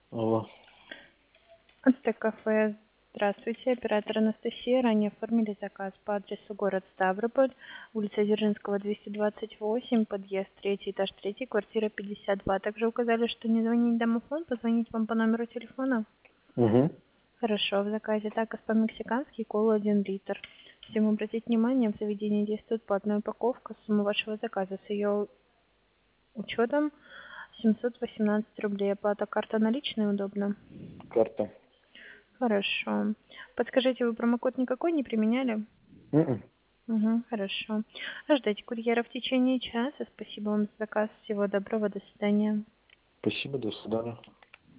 Алло. Ацтек-кафе. Здравствуйте, оператор Анастасия. Ранее оформили заказ по адресу город Ставрополь, улица Дзержинского, 228, подъезд 3, этаж 3, квартира 52. Также указали, что не звонить в домофон, позвонить вам по номеру телефона. Угу. Хорошо, в заказе такос по-мексикански, кола 1 литр. Всем обратить внимание, в заведении действует платная упаковка. Сумма вашего заказа с ее учетом 718 рублей. Оплата карта наличная удобно? Карта. Хорошо. Подскажите, вы промокод никакой не применяли? Мгм. Угу, хорошо. Ждите курьера в течение часа. Спасибо вам за заказ. Всего доброго. До свидания. Спасибо, до свидания.